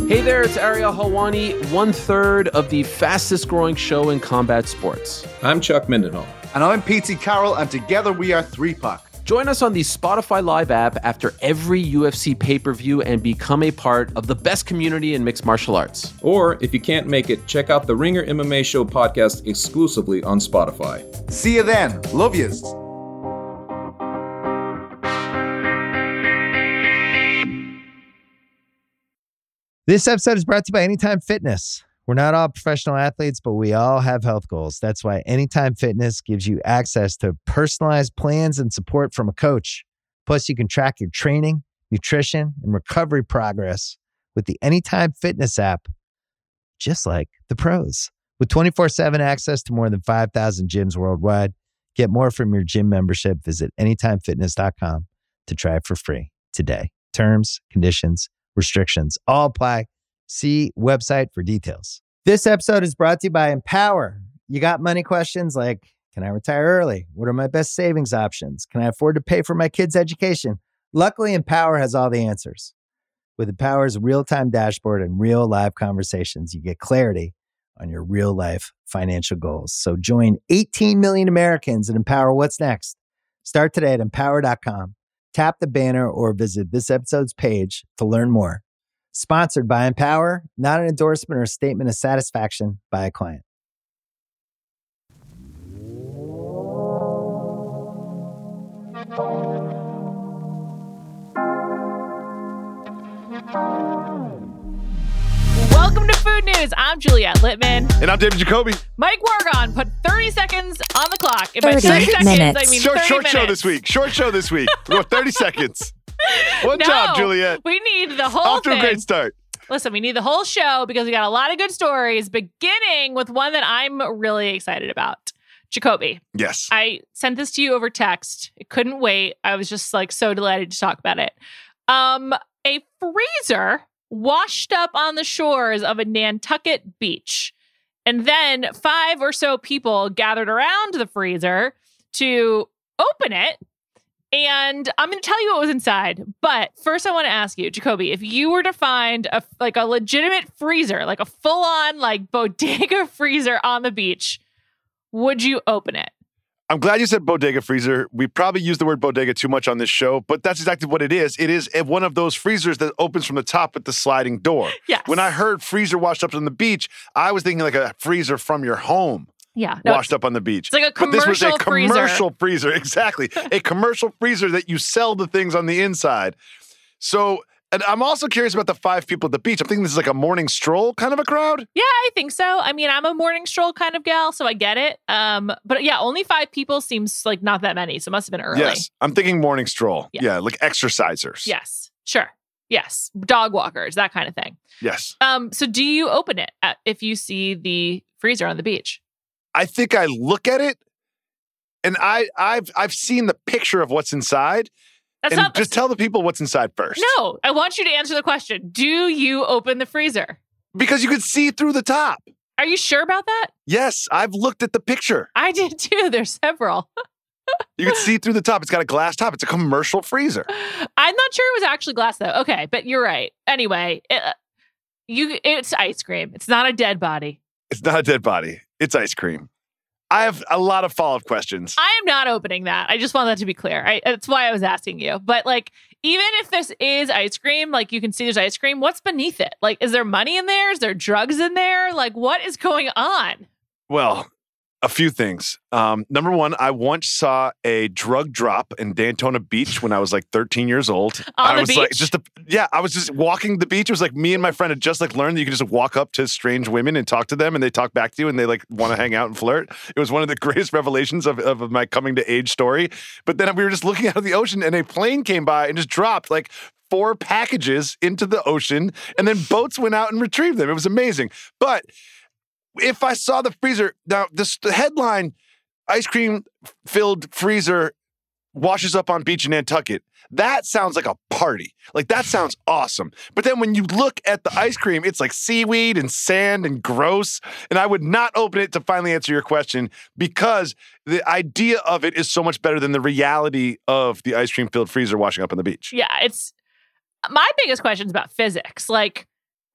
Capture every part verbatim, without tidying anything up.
Hey there, it's Ariel Helwani, one third of the fastest growing show in combat sports. I'm Chuck Mindenhall. And I'm P T Carroll, and together we are three pack. Join us on the Spotify Live app after every U F C pay-per-view and become a part of the best community in mixed martial arts. Or, if you can't make it, check out the Ringer M M A Show podcast exclusively on Spotify. See you then. Love yous. This episode is brought to you by Anytime Fitness. We're not all professional athletes, but we all have health goals. That's why Anytime Fitness gives you access to personalized plans and support from a coach. Plus, you can track your training, nutrition, and recovery progress with the Anytime Fitness app, just like the pros. With twenty-four seven access to more than five thousand gyms worldwide, get more from your gym membership. Visit anytime fitness dot com to try it for free today. Terms, conditions, restrictions all apply. See website for details. This episode is brought to you by Empower. You got money questions like, can I retire early? What are my best savings options? Can I afford to pay for my kids' education? Luckily, Empower has all the answers. With Empower's real-time dashboard and real live conversations, you get clarity on your real life financial goals. So join eighteen million Americans and Empower what's next. Start today at empower dot com. Tap the banner or visit this episode's page to learn more. Sponsored by Empower, not an endorsement or statement of satisfaction by a client. Welcome to Food News. I'm Juliette Littman. And I'm David Jacoby. Mike Wargon put thirty seconds on the clock. And by thirty thirty seconds, minutes. I mean Short, thirty short minutes. show this week. Short show this week. We got thirty seconds. One no, job, Juliette. We need the whole Off to thing. a great start. Listen, we need the whole show because we got a lot of good stories, beginning with one that I'm really excited about. Jacoby, Yes. I sent this to you over text. I couldn't wait. I was just like so delighted to talk about it. Um, a freezer washed up on the shores of a Nantucket beach. And then five or so people gathered around the freezer to open it. And I'm going to tell you what was inside. But first I want to ask you, Jacoby, if you were to find a like a legitimate freezer, like a full-on like bodega freezer on the beach, would you open it? I'm glad you said bodega freezer. We probably use the word bodega too much on this show, but that's exactly what it is. It is one of those freezers that opens from the top with the sliding door. Yes. When I heard freezer washed up on the beach, I was thinking like a freezer from your home. Yeah. No, washed up on the beach. It's like a But this was a commercial freezer. commercial freezer. Exactly. A commercial freezer that you sell the things on the inside. So, and I'm also curious about the five people at the beach. I'm thinking this is like a morning stroll kind of a crowd. Yeah, I think so. I mean, I'm a morning stroll kind of gal, so I get it. Um, but yeah, only five people seems like not that many, so it must have been early. Yes. I'm thinking morning stroll. Yeah. Yeah, like exercisers. Yes. Sure. Yes. Dog walkers, that kind of thing. Yes. Um, so do you open it at, if you see the freezer on the beach? I think I look at it and I, I've I've seen the picture of what's inside. That's and not just tell the people what's inside first. No, I want you to answer the question. Do you open the freezer? Because you can see through the top. Are you sure about that? Yes, I've looked at the picture. I did too. There's several. You can see through the top. It's got a glass top. It's a commercial freezer. I'm not sure it was actually glass though. Okay, but you're right. Anyway, it, you it's ice cream. It's not a dead body. It's not a dead body. It's ice cream. I have a lot of follow-up questions. I am not opening that. I just want that to be clear. I, that's why I was asking you. But like, even if this is ice cream, like you can see there's ice cream, what's beneath it? Like, is there money in there? Is there drugs in there? Like, what is going on? Well, a few things. Um, number one, I once saw a drug drop in Daytona Beach when I was like thirteen years old. On I the was beach? like, just a, yeah, I was just walking the beach. It was like me and my friend had just like learned that you can just walk up to strange women and talk to them, and they talk back to you, and they like want to hang out and flirt. It was one of the greatest revelations of, of my coming to age story. But then we were just looking out of the ocean, and a plane came by and just dropped like four packages into the ocean, and then boats went out and retrieved them. It was amazing. But if I saw the freezer, now this the headline, ice cream filled freezer washes up on beach in Nantucket. That sounds like a party. Like that sounds awesome. But then when you look at the ice cream, it's like seaweed and sand and gross. And I would not open it to finally answer your question because the idea of it is so much better than the reality of the ice cream filled freezer washing up on the beach. Yeah, it's my biggest question is about physics. Like,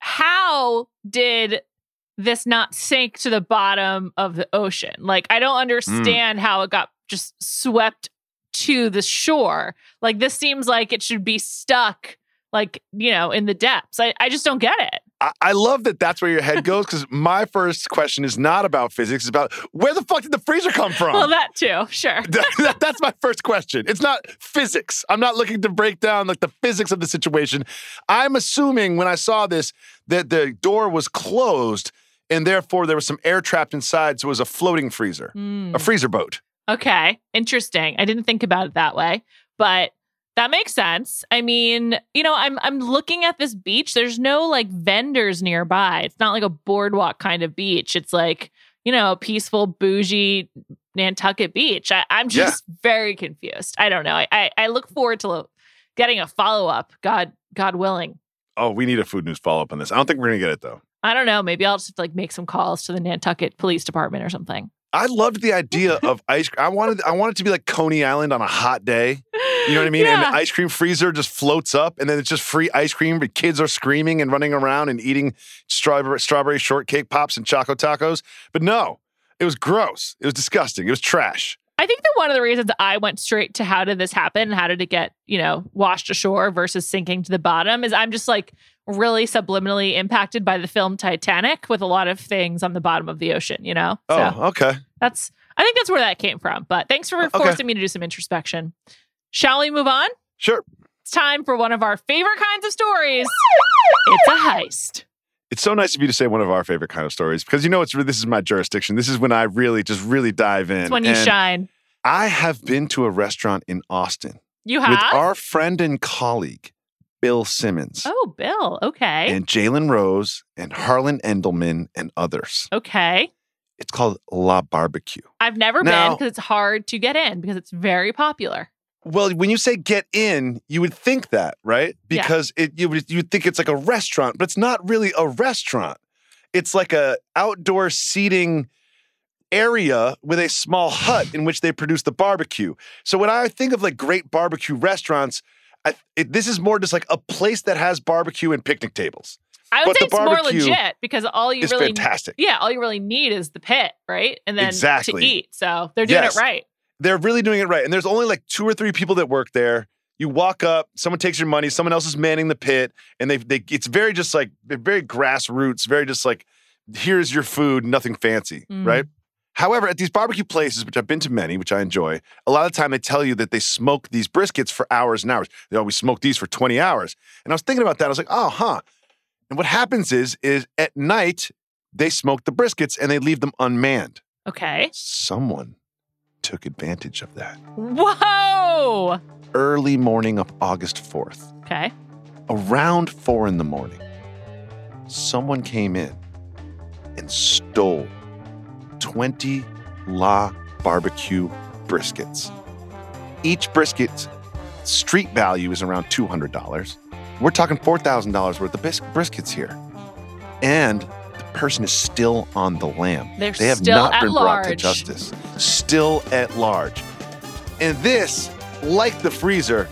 how did this not sink to the bottom of the ocean? Like, I don't understand mm. how it got just swept to the shore. Like, this seems like it should be stuck, like, you know, in the depths. I, I just don't get it. I, I love that that's where your head goes, because my first question is not about physics. It's about where the fuck did the freezer come from? Well, that too, sure. that, that, that's my first question. It's not physics. I'm not looking to break down like the physics of the situation. I'm assuming when I saw this that the door was closed and therefore there was some air trapped inside, so it was a floating freezer, mm. a freezer boat. Okay, interesting. I didn't think about it that way, but that makes sense. I mean, you know, I'm I'm looking at this beach. There's no like vendors nearby. It's not like a boardwalk kind of beach. It's like, you know, a peaceful, bougie Nantucket beach. I, I'm just yeah. very confused. I don't know. I, I, I look forward to getting a follow-up, God God willing. Oh, we need a Food News follow-up on this. I don't think we're going to get it, though. I don't know. Maybe I'll just like make some calls to the Nantucket Police Department or something. I loved the idea of ice cream. I wanted I wanted to be like Coney Island on a hot day. You know what I mean? Yeah. And the ice cream freezer just floats up, and then it's just free ice cream, but kids are screaming and running around and eating strawberry, strawberry shortcake pops and choco tacos. But no, it was gross. It was disgusting. It was trash. I think that one of the reasons I went straight to how did this happen? How did it get, you know, washed ashore versus sinking to the bottom is I'm just like really subliminally impacted by the film Titanic with a lot of things on the bottom of the ocean, you know? Oh, so okay. That's, I think that's where that came from. But thanks for okay. forcing me to do some introspection. Shall we move on? Sure. It's time for one of our favorite kinds of stories. It's a heist. It's so nice of you to say one of our favorite kind of stories, because you know, it's this is my jurisdiction. This is when I really just really dive in. It's when you and shine. I have been to a restaurant in Austin. You have? With our friend and colleague, Bill Simmons. Oh, Bill. Okay. And Jalen Rose and Harlan Endelman and others. Okay. It's called La Barbecue. I've never now, been because it's hard to get in because it's very popular. Well, when you say get in, you would think that, right? Because yeah. it you would you'd think it's like a restaurant, but it's not really a restaurant. It's like a outdoor seating area with a small hut in which they produce the barbecue. So when I think of like great barbecue restaurants, I, it, this is more just like a place that has barbecue and picnic tables. I would but say it's more legit because all you is really fantastic. Yeah, all you really need is the pit, right? And then exactly. to eat. So they're doing yes. it right. They're really doing it right. And there's only like two or three people that work there. You walk up, someone takes your money, someone else is manning the pit, and they they it's very just like very grassroots, very just like here's your food, nothing fancy, mm. right? However, at these barbecue places, which I've been to many, which I enjoy, a lot of the time they tell you that they smoke these briskets for hours and hours. They always smoke these for twenty hours. And I was thinking about that. I was like, oh, huh. And what happens is, is at night, they smoke the briskets and they leave them unmanned. Okay. Someone took advantage of that. Whoa! Early morning of August fourth. Okay. Around four in the morning, someone came in and stole twenty La Barbecue briskets. Each brisket street value is around two hundred dollars. We're talking four thousand dollars worth of bis- briskets here. And the person is still on the lam. They're they have still not at been large. brought to justice. Still at large. And this, like the freezer,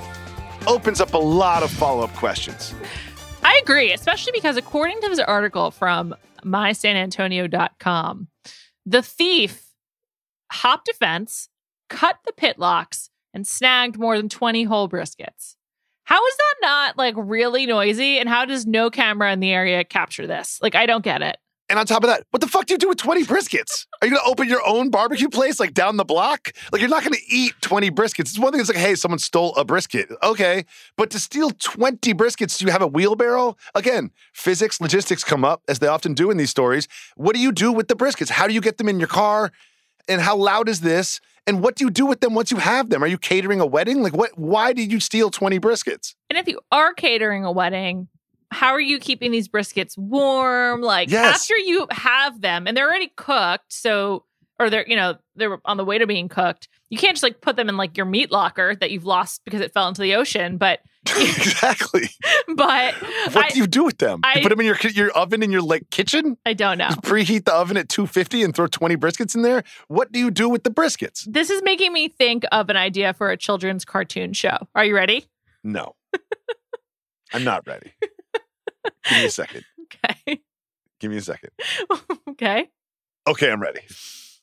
opens up a lot of follow-up questions. I agree, especially because according to this article from my san antonio dot com, the thief hopped a fence, cut the pit locks, and snagged more than twenty whole briskets. How is that not like really noisy? And how does no camera in the area capture this? Like, I don't get it. And on top of that, what the fuck do you do with twenty briskets? Are you going to open your own barbecue place like down the block? Like, you're not going to eat twenty briskets. It's one thing that's like, hey, someone stole a brisket. Okay. But to steal twenty briskets, do you have a wheelbarrow? Again, physics, logistics come up as they often do in these stories. What do you do with the briskets? How do you get them in your car? And how loud is this? And what do you do with them once you have them? Are you catering a wedding? Like, what? Why did you steal twenty briskets? And if you are catering a wedding, how are you keeping these briskets warm? Like, yes. after you have them and they're already cooked, so, or they're, you know, they're on the way to being cooked, you can't just like put them in like your meat locker that you've lost because it fell into the ocean. But exactly. But what I, do you do with them? I, you put them in your your oven in your like kitchen? I don't know. Just preheat the oven at two fifty and throw twenty briskets in there? What do you do with the briskets? This is making me think of an idea for a children's cartoon show. Are you ready? No. I'm not ready. Give me a second. Okay. Give me a second. Okay. Okay, I'm ready.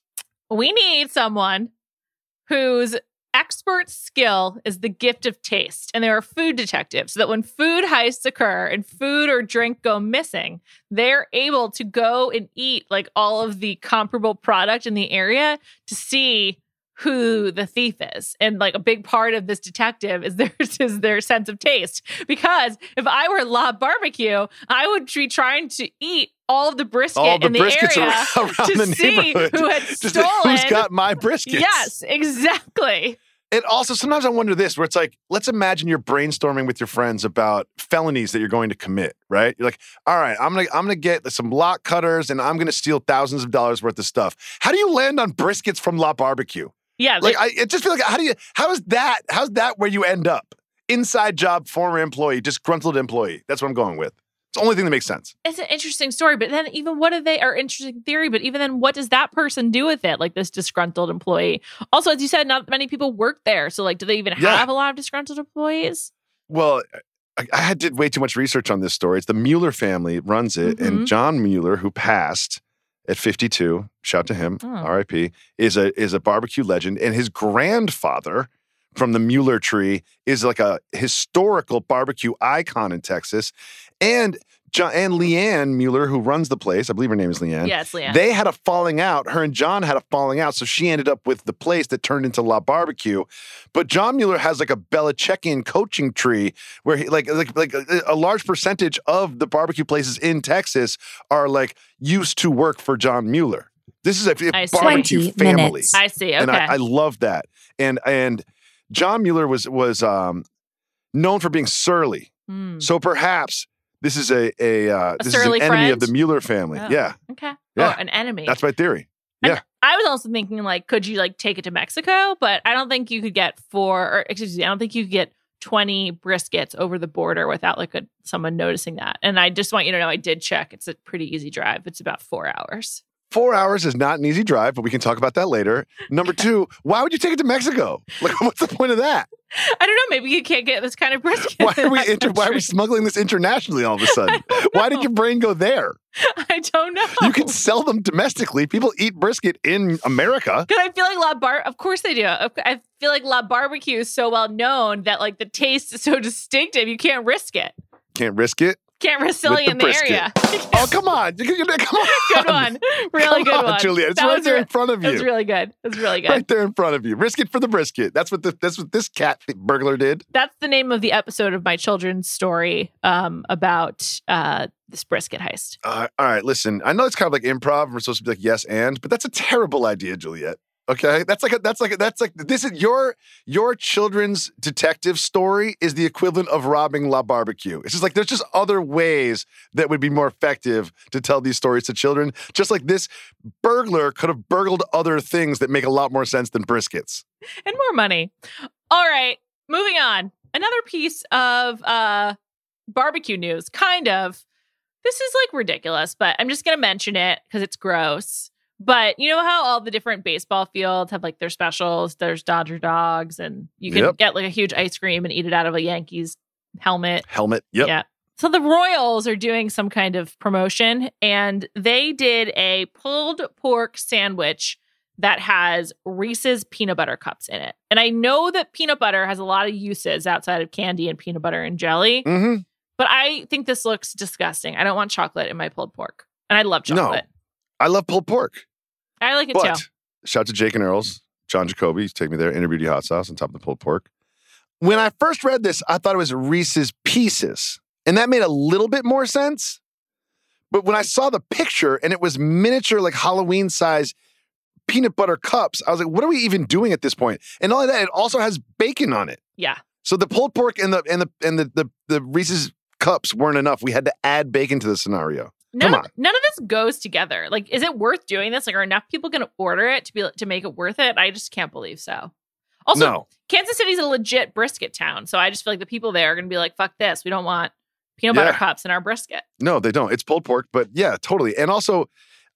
We need someone whose expert skill is the gift of taste. And they're a food detective, so that when food heists occur and food or drink go missing, they're able to go and eat like all of the comparable product in the area to see who the thief is. And like a big part of this detective is their, is their sense of taste. Because if I were La Barbecue, I would be trying to eat all of the brisket All the in the briskets area around, around to the see neighborhood. who had Just stolen. who's got my briskets. Yes, exactly. And also, sometimes I wonder this, where it's like, let's imagine you're brainstorming with your friends about felonies that you're going to commit, right? You're like, all right, I'm gonna I'm gonna get some lock cutters and I'm gonna steal thousands of dollars worth of stuff. How do you land on briskets from La Barbecue? Yeah, Like, I it just feel like, how do you, how is that, how's that where you end up? Inside job, former employee, disgruntled employee. That's what I'm going with. It's the only thing that makes sense. it's an interesting story, but then even what do they, or interesting theory, but even then what does that person do with it? Like this disgruntled employee. Also, as you said, not many people work there. So like, do they even Yeah. have a lot of disgruntled employees? Well, I, I had did way too much research on this story. It's the Mueller family runs it, Mhm. and John Mueller, who passed at fifty-two, shout to him, Oh. R I P, is a is a barbecue legend, and his grandfather from the Mueller tree is like a historical barbecue icon in Texas, and John and Leanne Mueller, who runs the place, I believe her name is Leanne. Yes, Leanne. They had a falling out. Her and John had a falling out, so she ended up with the place that turned into La Barbecue. But John Mueller has like a Belichickian coaching tree where he like like like a, a large percentage of the barbecue places in Texas are like used to work for John Mueller. This is a, a I see. barbecue twenty family. minutes. I see. Okay. And I, I love that. And and John Mueller was was um, known for being surly. Hmm. So perhaps this is a a, uh, A this is an surly enemy of friend? the Mueller family. Oh, Yeah, Okay. Yeah. Oh, an enemy. that's my theory. And Yeah. I was also thinking, like, could you like take it to Mexico? But I don't think you could get four, or excuse me, I don't think you could get twenty briskets over the border without like a, someone noticing that. And I just want you to know, I did check. It's a pretty easy drive. It's about four hours. Four hours is not an easy drive, but we can talk about that later. Number two, why would you take it to Mexico? Like, what's the point of that? I don't know. Maybe you can't get this kind of brisket. Why in are we that inter- why are we country. smuggling this internationally all of a sudden? Why did your brain go there? I don't know. You can sell them domestically. People eat brisket in America. Because I feel like La Bar, of course they do. I feel like La Barbecue is so well known that like the taste is so distinctive, you can't risk it. Can't risk it. Can't risk With selling the in the brisket. area. Oh, come on. You- you- Come on. Good one. Really Come good on, one. Julia. It's That right was there re- in front of That was you. really good. That was really good. Right there in front of you. Risk it for the brisket. That's what the, that's what this cat burglar did. That's the name of the episode of my children's story um, about uh, this brisket heist. Uh, all right, listen. I know it's kind of like improv. And we're supposed to be like yes and, but that's a terrible idea, Juliet. Okay, that's like a, that's like a, that's like this is your your children's detective story is the equivalent of robbing La Barbecue. It's just like there's just other ways that would be more effective to tell these stories to children. Just like this burglar could have burgled other things that make a lot more sense than briskets. And more money. All right, moving on. Another piece of uh, barbecue news, kind of. This is like ridiculous, but I'm just going to mention it because it's gross. But you know how all the different baseball fields have like their specials? There's Dodger dogs, and you can Yep. get like a huge ice cream and eat it out of a Yankees helmet. Helmet. Yep. Yeah. So the Royals are doing some kind of promotion, and they did a pulled pork sandwich that has Reese's peanut butter cups in it. And I know that peanut butter has a lot of uses outside of candy and peanut butter and jelly, Mm-hmm. but I think this looks disgusting. I don't want chocolate in my pulled pork. And I love chocolate. I love pulled pork. I like it But too. shout out to Jake and Earls, John Jacoby, he's taking me there, Inner Beauty Hot Sauce on top of the pulled pork. When I first read this, I thought it was Reese's Pieces, and that made a little bit more sense. But when I saw the picture and it was miniature, like Halloween size peanut butter cups, I was like, what are we even doing at this point? And not only that, it also has bacon on it. Yeah. So the pulled pork and the and the and the the, the Reese's cups weren't enough. We had to add bacon to the scenario. None Come of, on. none of this goes together. Like, is it worth doing this? Like, are enough people going to order it to be to make it worth it? I just can't believe so. Also, No. Kansas City's a legit brisket town, so I just feel like the people there are going to be like, "Fuck this, we don't want peanut butter Yeah. cups in our brisket." No, they don't. It's pulled pork, but yeah, totally. And also,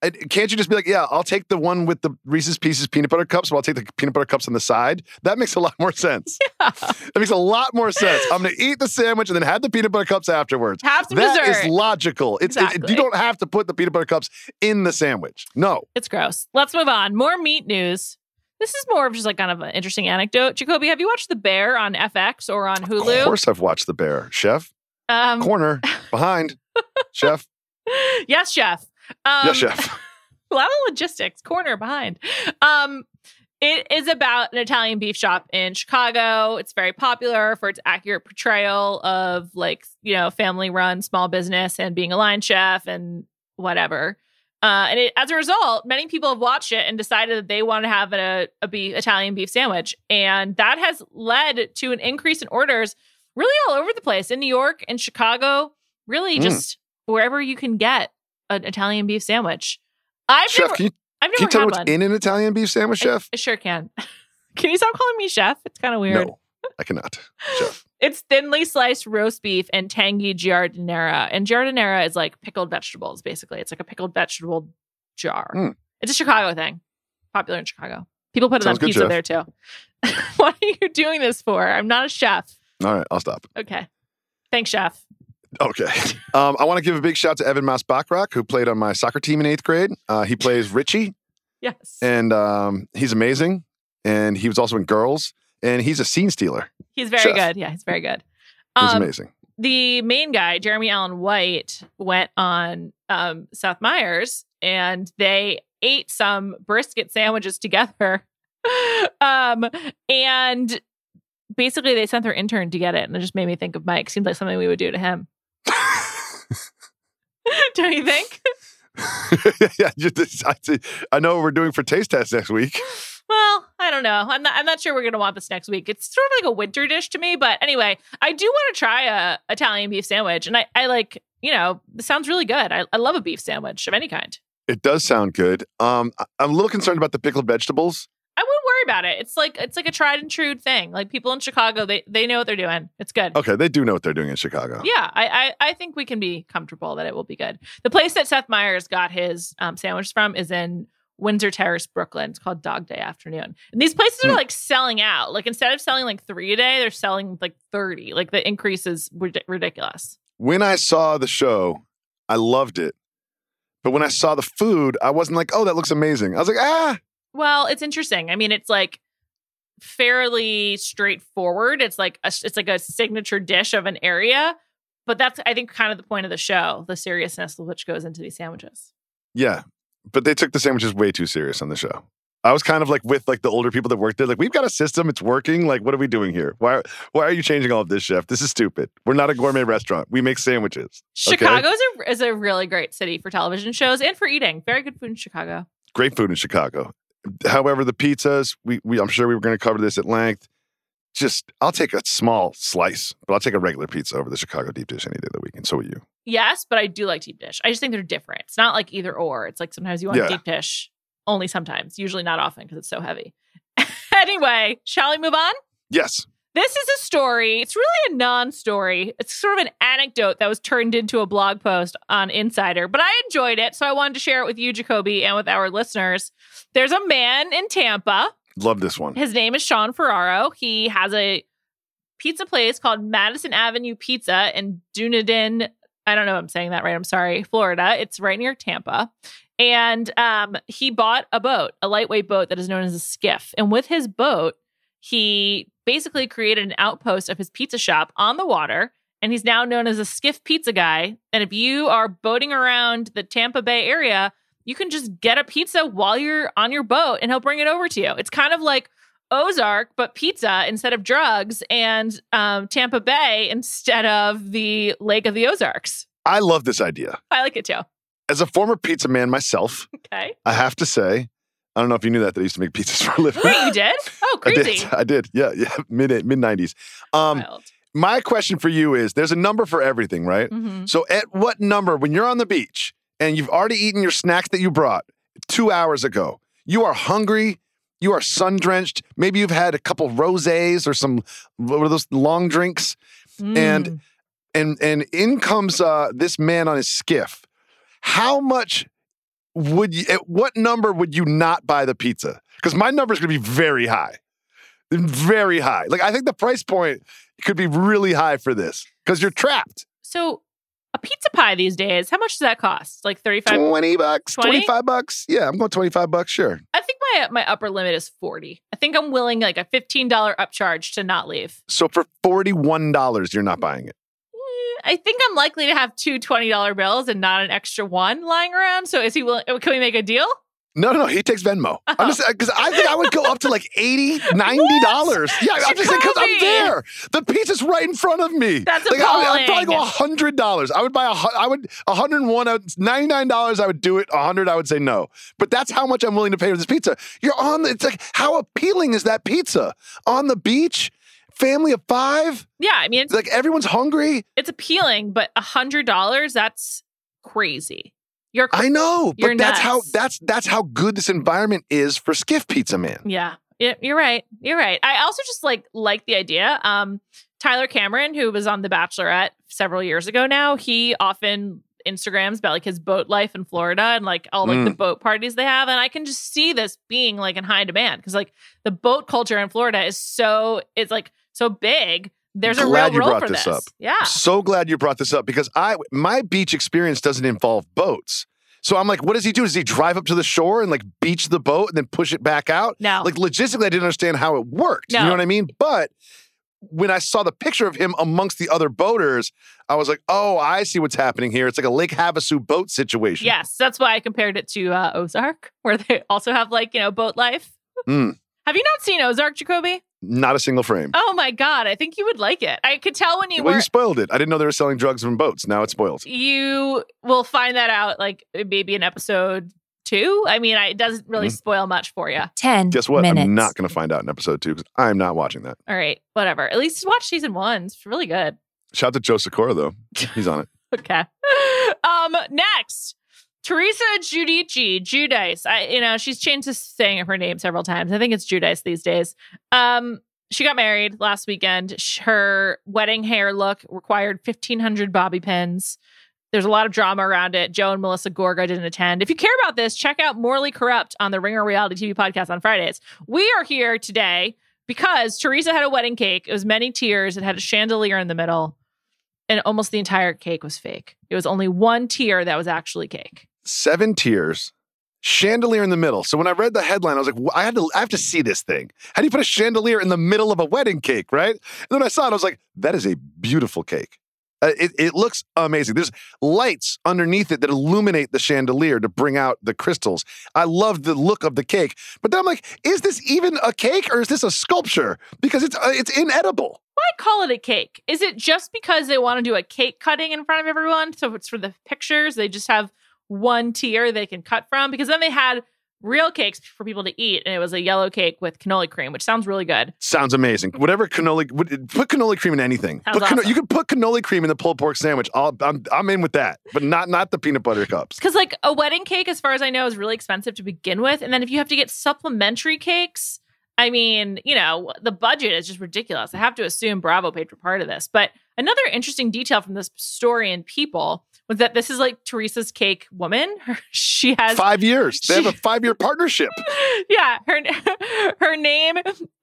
And can't you just be like, yeah, I'll take the one with the Reese's Pieces peanut butter cups, but I'll take the peanut butter cups on the side? That makes a lot more sense. Yeah. That makes a lot more sense. I'm going to eat the sandwich and then have the peanut butter cups afterwards. Have some That dessert. is logical. It's it- Exactly. you don't have to put the peanut butter cups in the sandwich. No. It's gross. Let's move on. More meat news. This is more of just like kind of an interesting anecdote. Jacoby, have you watched The Bear on F X or on Hulu? Of course I've watched The Bear. Chef, Um, corner, behind, chef. yes, chef. Um, Yes, chef. A lot of logistics, corner behind. Um, it is about an Italian beef shop in Chicago. It's very popular for its accurate portrayal of like, you know, family run small business and being a line chef and whatever. Uh, and it, as a result, many people have watched it and decided that they want to have a, a beef, Italian beef sandwich. And that has led to an increase in orders really all over the place in New York and Chicago, really Mm. just wherever you can get an Italian beef sandwich. I've Chef, never, can you, I've can you never tell me had what's one. in an Italian beef sandwich, I- chef? I, sure can. Can you stop calling me chef? It's kind of weird. No, I cannot. Chef. It's thinly sliced roast beef and tangy giardiniera. And giardiniera is like pickled vegetables, basically. It's like a pickled vegetable jar. Mm. It's a Chicago thing. Popular in Chicago. People put it Sounds on good, pizza chef. there too. What are you doing this for? I'm not a chef. All right, I'll stop. Okay. Thanks, chef. Okay. Um, I want to give a big shout to Evan Mouse Bachrach, who played on my soccer team in eighth grade. Uh, he plays Richie, Yes. and um, he's amazing. And he was also in Girls, and he's a scene stealer. He's very chef. good. Yeah, he's very good. He's Um, amazing. The main guy, Jeremy Allen White, went on um, Seth Meyers and they ate some brisket sandwiches together. um, and basically, they sent their intern to get it. And it just made me think of Mike. Seems like something we would do to him. Don't you think? yeah, just, I, I know what we're doing for taste test next week. Well, I don't know. I'm not. I'm not sure we're going to want this next week. It's sort of like a winter dish to me. But anyway, I do want to try a Italian beef sandwich, and I, I like. You know, this sounds really good. I, I love a beef sandwich of any kind. It does sound good. Um, I- I'm a little concerned about the pickled vegetables. I wouldn't worry about it. It's like it's like a tried and true thing. Like people in Chicago, they they know what they're doing. It's good. Okay, they do know what they're doing in Chicago. Yeah, I, I I think we can be comfortable that it will be good. The place that Seth Meyers got his um, sandwich from is in Windsor Terrace, Brooklyn. It's called Dog Day Afternoon. And these places are Hmm. like selling out. Like instead of selling like three a day, they're selling like thirty. Like the increase is rid- ridiculous. When I saw the show, I loved it. But when I saw the food, I wasn't like, oh, that looks amazing. I was like, ah. Well, it's interesting. I mean, it's like fairly straightforward. It's like a, it's like a signature dish of an area, but that's I think kind of the point of the show, the seriousness of which goes into these sandwiches. Yeah. But they took the sandwiches way too serious on the show. I was kind of like with like the older people that worked there, like, we've got a system, it's working. Like, what are we doing here? Why, why are you changing all of this, chef? This is stupid. We're not a gourmet restaurant. We make sandwiches. Okay? Chicago is a, is a really great city for television shows and for eating. Very good food in Chicago. Great food in Chicago. However, the pizzas, we, we I'm sure we were going to cover this at length. Just, I'll take a small slice, but I'll take a regular pizza over the Chicago deep dish any day of the week. And so will you. Yes, but I do like deep dish. I just think they're different. It's not like either or. It's like sometimes you want Yeah. deep dish, only sometimes, usually not often because it's so heavy. Anyway, shall we move on? Yes. This is a story. It's really a non-story. It's sort of an anecdote that was turned into a blog post on Insider, but I enjoyed it, so I wanted to share it with you, Jacoby, and with our listeners. There's a man in Tampa. Love this one. His name is Sean Ferraro. He has a pizza place called Madison Avenue Pizza in Dunedin. I don't know if I'm saying that right. I'm sorry. Florida. It's right near Tampa. And um, he bought a boat, a lightweight boat that is known as a skiff. And with his boat, he basically created an outpost of his pizza shop on the water. And he's now known as a skiff pizza guy. And if you are boating around the Tampa Bay area, you can just get a pizza while you're on your boat and he'll bring it over to you. It's kind of like Ozark, but pizza instead of drugs, and um, Tampa Bay instead of the Lake of the Ozarks. I love this idea. I like it too. As a former pizza man myself, Okay. I have to say, I don't know if you knew that, that I used to make pizzas for a living. Wait, you did? Oh, I crazy. did. I did. Yeah, yeah. Mid mid nineties. Um, Wild. my question for you is: there's a number for everything, right? Mhm. So, at what number, when you're on the beach and you've already eaten your snacks that you brought two hours ago, you are hungry, you are sun drenched, maybe you've had a couple rosés or some what are those long drinks, and Mm. and and in comes uh, this man on his skiff. How much would you, at what number would you not buy the pizza? Because my number is going to be very high. Very high. Like, I think the price point could be really high for this because you're trapped. So a pizza pie these days, how much does that cost? Like thirty-five? twenty bucks, twenty? twenty-five bucks. Yeah, I'm going twenty-five bucks, sure. I think my my upper limit is forty. I think I'm willing like a fifteen dollars upcharge to not leave. So for forty-one dollars, you're not buying it. I think I'm likely to have two twenty dollar bills and not an extra one lying around. So is he willing? Can we make a deal? No, no, no. He takes Venmo. Oh. I'm just because I think I would go up to like eighty dollars, ninety dollars. Yeah, I'm just saying because I'm there. The pizza's right in front of me. That's like, I would, I'd probably appalling. go one hundred dollars. I would buy a, hu- I would, one hundred one, I would, ninety-nine dollars, I would do it. one hundred, I would say no. But that's how much I'm willing to pay for this pizza. You're on the, it's like, how appealing is that pizza? On the beach? Family of five? Yeah, I mean, it's, Like everyone's hungry? it's appealing, but one hundred dollars, that's crazy. You're I know, You're but that's how nuts. that's that's how good this environment is for Skiff Pizza, man. Yeah, yeah, you're right. You're right. I also just like like the idea. Um, Tyler Cameron, who was on The Bachelorette several years ago now, he often Instagrams about like his boat life in Florida and like all like Mm. the boat parties they have. And I can just see this being like in high demand because like the boat culture in Florida is so it's like so big. There's a Glad real you role brought for this this. up. Yeah. So glad you brought this up because I my beach experience doesn't involve boats. So I'm like, what does he do? Does he drive up to the shore and like beach the boat and then push it back out? No. Like logistically, I didn't understand how it worked. You No. know what I mean? But when I saw the picture of him amongst the other boaters, I was like, oh, I see what's happening here. It's like a Lake Havasu boat situation. Yes, that's why I compared it to uh, Ozark, where they also have like, you know, boat life. Mm. Have you not seen Ozark, Jacoby? Not a single frame. Oh my God, I think you would like it. I could tell when you well, were. you spoiled it. I didn't know they were selling drugs from boats. Now it's spoiled. You will find that out like maybe in episode two. I mean, I, it doesn't really Mhm. spoil much for you. ten Guess what? minutes. I'm not going to find out in episode two because I'm not watching that. All right, whatever. At least watch season one. It's really good. Shout out to Joe Sikora, though. He's on it. Okay. Um, next, Teresa Giudice, Giudice. I, you know, she's changed the saying of her name several times. I think it's Giudice these days. Um, she got married last weekend. Sh- Her wedding hair look required fifteen hundred bobby pins. There's a lot of drama around it. Joe and Melissa Gorga didn't attend. If you care about this, check out Morally Corrupt on the Ringer Reality T V podcast on Fridays. We are here today because Teresa had a wedding cake. It was many tiers. It had a chandelier in the middle. And almost the entire cake was fake. It was only one tier that was actually cake. Seven tiers, chandelier in the middle. So when I read the headline, I was like, well, I had to, I have to see this thing. How do you put a chandelier in the middle of a wedding cake, right? And then I saw it, I was like, that is a beautiful cake. Uh, it, it looks amazing. There's lights underneath it that illuminate the chandelier to bring out the crystals. I love the look of the cake. But then I'm like, is this even a cake or is this a sculpture? Because it's uh, it's inedible. Why call it a cake? Is it just because they want to do a cake cutting in front of everyone? So it's for the pictures. They just have one tier they can cut from? Because then they had real cakes for people to eat, and it was a yellow cake with cannoli cream, which sounds really good. Sounds amazing. Whatever cannoli, put cannoli cream in anything. Sounds Put canno- awesome. You can put cannoli cream in the pulled pork sandwich. I'll, I'm I'm in with that, but not not the peanut butter cups. Because like a wedding cake, as far as I know, is really expensive to begin with. And then if you have to get supplementary cakes, I mean, you know, the budget is just ridiculous. I have to assume Bravo paid for part of this. But another interesting detail from this story in People was that this is like Teresa's cake woman. She has Five years. They have a She- five-year partnership. yeah, her her name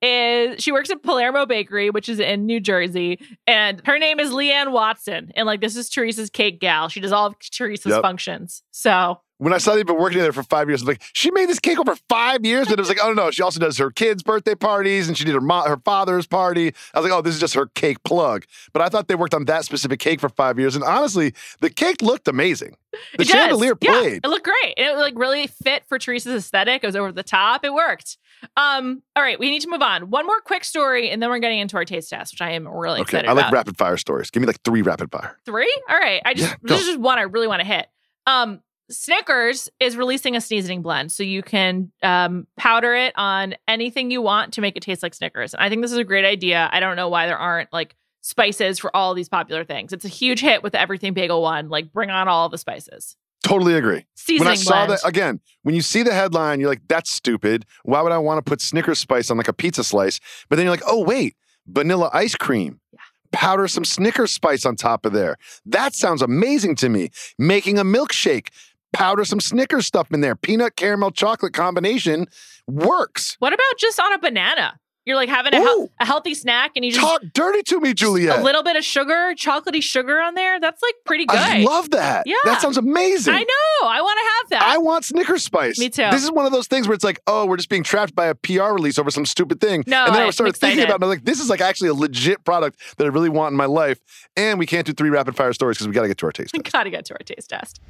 is, she works at Palermo Bakery, which is in New Jersey, and her name is Leanne Watson, and like this is Teresa's cake gal. She does all of Teresa's Yep. functions. So When I saw they've been working together for five years, I was like, she made this cake over five years, but it was like, oh no, she also does her kids' birthday parties, and she did her mo- her father's party. I was like, oh, this is just her cake plug. But I thought they worked on that specific cake for five years, and honestly, the cake looked amazing. The It does. chandelier Yeah, played. it looked great. And it like really fit for Teresa's aesthetic. It was over the top. It worked. Um, all right, we need to move on. One more quick story, and then we're getting into our taste test, which I am really Okay, excited I like about. rapid fire stories. Give me like three rapid fire. Three? All right. I just Yeah, this go. is just one I really want to hit. Um, Snickers is releasing a seasoning blend, so you can um, powder it on anything you want to make it taste like Snickers. And I think this is a great idea. I don't know why there aren't like spices for all these popular things. It's a huge hit with the Everything Bagel one. Like, bring on all of the spices. Totally agree. Seasoning When I saw blend. that, again, when you see the headline, you're like, that's stupid. Why would I want to put Snickers spice on like a pizza slice? But then you're like, oh, wait, vanilla ice cream. Yeah. Powder some Snickers spice on top of there. That sounds amazing to me. Making a milkshake. powder some Snickers stuff in there. Peanut caramel chocolate combination works. What about just on a banana? You're like having a, he- a healthy snack and you just talk dirty to me, Juliet. A little bit of sugar, chocolatey sugar on there. That's like pretty good. I love that. Yeah. That sounds amazing. I know. I want to have that. I want Snickers Spice. Me too. This is one of those things where it's like, oh, we're just being trapped by a P R release over some stupid thing. No, and then I I'm started excited. thinking about it. And I'm like, this is like actually a legit product that I really want in my life. And we can't do three rapid fire stories because we got to get to our taste We test. got to get to our taste test.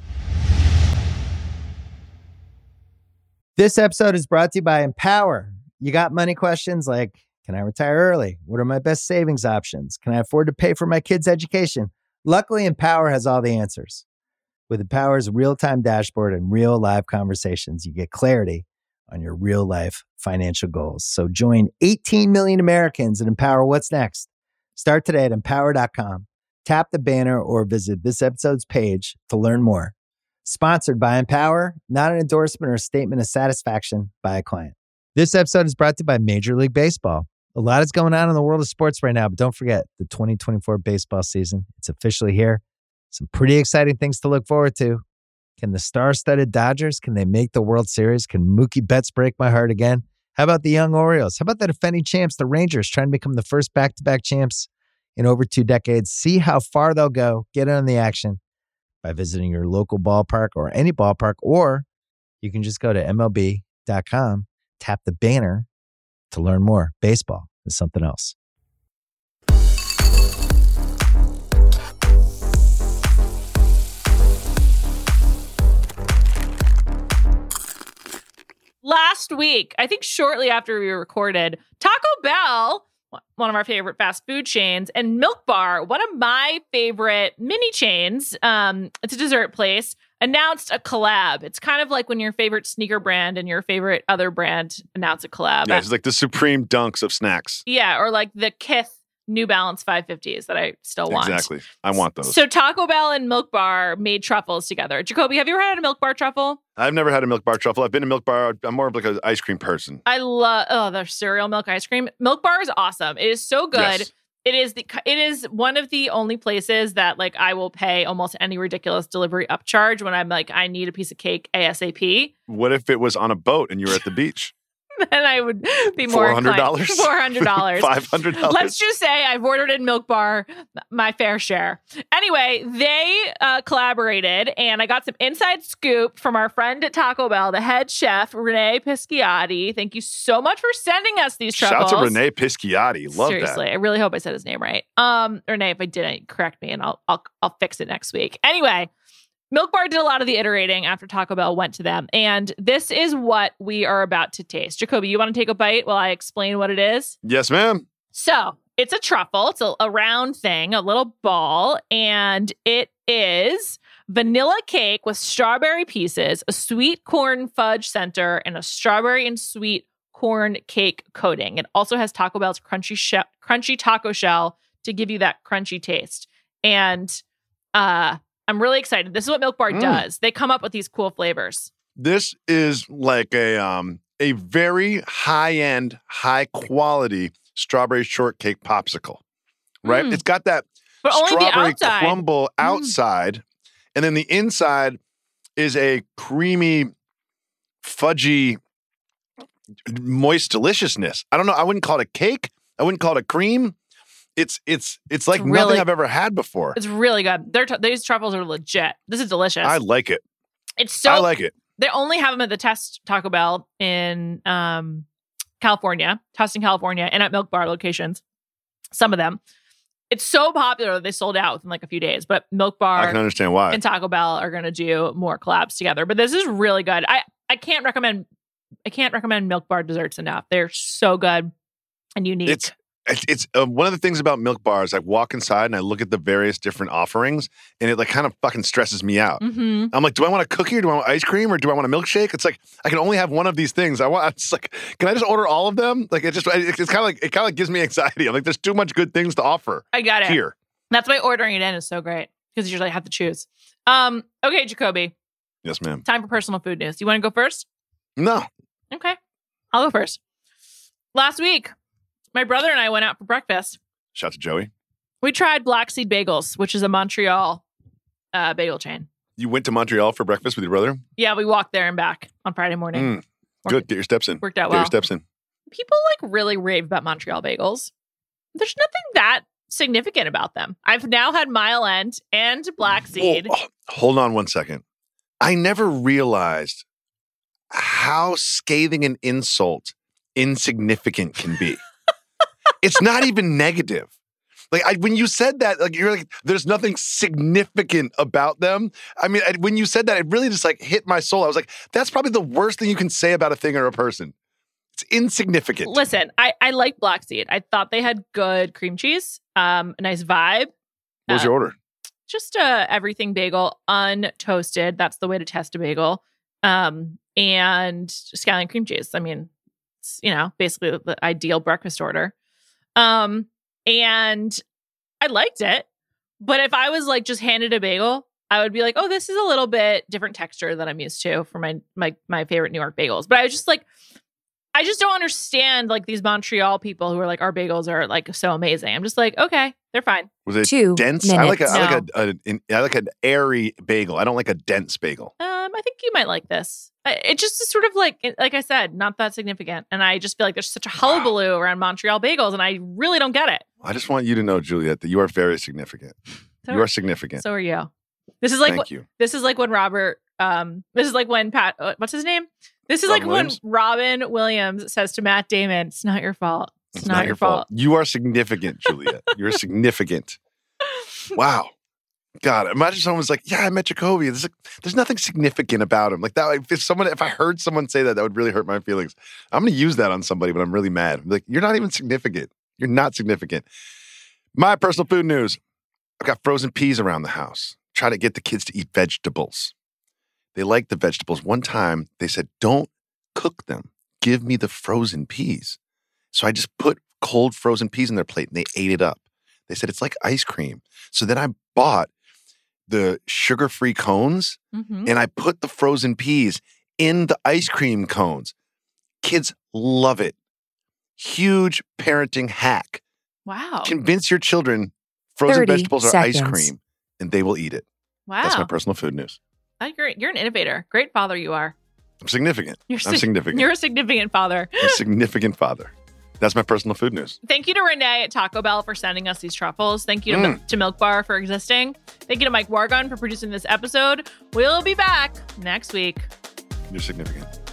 This episode is brought to you by Empower. You got money questions like, can I retire early? What are my best savings options? Can I afford to pay for my kids' education? Luckily, Empower has all the answers. With Empower's real-time dashboard and real live conversations, you get clarity on your real-life financial goals. So join eighteen million Americans and Empower what's next. Start today at empower dot com. Tap the banner or visit this episode's page to learn more. Sponsored by Empower, not an endorsement or a statement of satisfaction by a client. This episode is brought to you by Major League Baseball. A lot is going on in the world of sports right now, but don't forget the twenty twenty-four baseball season. It's officially here. Some pretty exciting things to look forward to. Can the star-studded Dodgers, can they make the World Series? Can Mookie Betts break my heart again? How about the young Orioles? How about the defending champs, the Rangers, trying to become the first back-to-back champs in over two decades? See how far they'll go. Get in on the action by visiting your local ballpark or any ballpark, or you can just go to M L B dot com, tap the banner to learn more. Baseball is something else. Last week, I think shortly after we recorded, Taco Bell, one of our favorite fast food chains, and Milk Bar, one of my favorite mini chains, um, it's a dessert place, announced a collab. It's kind of like when your favorite sneaker brand and your favorite other brand announce a collab. Yeah, it's like the supreme dunks of snacks. Yeah, or like the Kith New Balance five fifties that I still want. Exactly. I want those. So Taco Bell and Milk Bar made truffles together. Jacoby, have you ever had a Milk Bar truffle? I've never had a Milk Bar truffle. I've been a Milk Bar. I'm more of like an ice cream person. I love oh the cereal milk ice cream. Milk Bar is awesome. It is so good. Yes. It is the it is one of the only places that like I will pay almost any ridiculous delivery upcharge when I'm like I need a piece of cake ASAP. What if it was on a boat and you were at the beach? Then I would be more four hundred dollars Four hundred dollars, five hundred dollars. Let's just say I've ordered in Milk Bar my fair share. Anyway, they uh, collaborated, and I got some inside scoop from our friend at Taco Bell, the head chef Renee Pisciotti. Thank you so much for sending us these truffles. Shout out to Renee Pisciotti. Love Seriously, that. I really hope I said his name right. Um, Renee, if I didn't, correct me, and I'll I'll I'll fix it next week. Anyway. Milk Bar did a lot of the iterating after Taco Bell went to them. And this is what we are about to taste. Jacoby, you want to take a bite while I explain what it is? Yes, ma'am. So it's a truffle. It's a, a round thing, a little ball. And it is vanilla cake with strawberry pieces, a sweet corn fudge center, and a strawberry and sweet corn cake coating. It also has Taco Bell's crunchy she- crunchy taco shell to give you that crunchy taste. And uh I'm really excited. This is what Milk Bar Mm. does. They come up with these cool flavors. This is like a um a very high-end, high-quality strawberry shortcake popsicle. Right? Mm. It's got that But only the strawberry outside. crumble Mm. outside, and then the inside is a creamy, fudgy, moist deliciousness. I don't know. I wouldn't call it a cake. I wouldn't call it a cream. It's it's it's like It's nothing really- I've ever had before. It's really good. They're t- these truffles are legit. This is delicious. I like it. it's so I like it. they only have them at the Test Taco Bell in um, California, Tustin, California, and at Milk Bar locations. Some of them. It's so popular that they sold out within like a few days. But Milk I Bar can understand why. and Taco Bell are going to do more collabs together. But this is really good. I I can't recommend I can't recommend Milk Bar desserts enough. They're so good and unique. It's it's, it's uh, one of the things about Milk Bars. I walk inside and I look at the various different offerings, and it like kind of fucking stresses me out. hmm I'm like, do I want a cookie or do I want ice cream or do I want a milkshake? It's like I can only have one of these things. I want. It's like, can I just order all of them? Like it just it's kind of like it kind of gives me anxiety. I'm like, there's too much good things to offer I got it. here. That's why ordering it in is so great because you usually have to choose. Um, okay, Jacoby, Yes, ma'am. time for personal food news. You want to go first? No. Okay, I'll go first. Last week, my brother and I went out for breakfast. Shout to Joey. We tried Black Seed Bagels, which is a Montreal uh, bagel chain. You went to Montreal for breakfast with your brother? Yeah, we walked there and back on Friday morning. Mm, good. Get your steps in. Worked out Get well. your steps in. People like really rave about Montreal bagels. There's nothing that significant about them. I've now had Mile End and Black Seed. Whoa, oh, hold on one second. I never realized how scathing an insult insignificant can be. It's not even negative. Like I, when you said that, like you're like, there's nothing significant about them. I mean, I, when you said that, it really just like hit my soul. I was like, that's probably the worst thing you can say about a thing or a person. It's insignificant. Listen, I, I like Black Seed. I thought they had good cream cheese, um, a nice vibe. What was uh, your order? Just a everything bagel, untoasted. That's the way to test a bagel. Um, and scallion cream cheese. I mean, it's, you know, basically the, the ideal breakfast order. Um, and I liked it. But if I was like just handed a bagel, I would be like, oh, this is a little bit different texture than I'm used to for my my my favorite New York bagels. But I was just like, I just don't understand like these Montreal people who are like, our bagels are like so amazing. I'm just like, okay, they're fine. Was it Two dense? I like a, I like No. a, a an, I like an airy bagel. I don't like a dense bagel. Um, I think you might like this. I- It just is sort of like, like I said, not that significant. And I just feel like there's such a hullabaloo around Montreal bagels, and I really don't get it. I just want you to know, Juliet, that you are very significant. So, You are significant. so are you. This is like Thank wh- you. this is like when Robert. Um, this is like when Pat. Uh, what's his name? This is Robin like Williams? when Robin Williams says to Matt Damon, "It's not your fault. It's, not, your fault." You are significant, Juliet. You're significant. Wow. God, imagine someone was like, yeah, I met Jacoby. There's, like, there's nothing significant about him. Like that, if someone, if I heard someone say that, that would really hurt my feelings. I'm going to use that on somebody, but I'm really mad. I'm like, you're not even significant. You're not significant. My personal food news. I've got frozen peas around the house. Try to get the kids to eat vegetables. They like the vegetables. One time they said, don't cook them. Give me the frozen peas. So I just put cold frozen peas in their plate and they ate it up. They said, it's like ice cream. So then I bought the sugar-free cones Mhm. and I put the frozen peas in the ice cream cones. Kids love it. Huge parenting hack. Wow. Convince your children frozen thirty vegetables are ice seconds. cream and they will eat it. Wow. That's my personal food news. Oh, you're, you're an innovator. Great father you are. I'm significant. You're I'm sig- significant. You're a significant father. I'm a significant father. That's my personal food news. Thank you to Renee at Taco Bell for sending us these truffles. Thank you to, Mm. to Milk Bar for existing. Thank you to Mike Wargon for producing this episode. We'll be back next week. You're significant.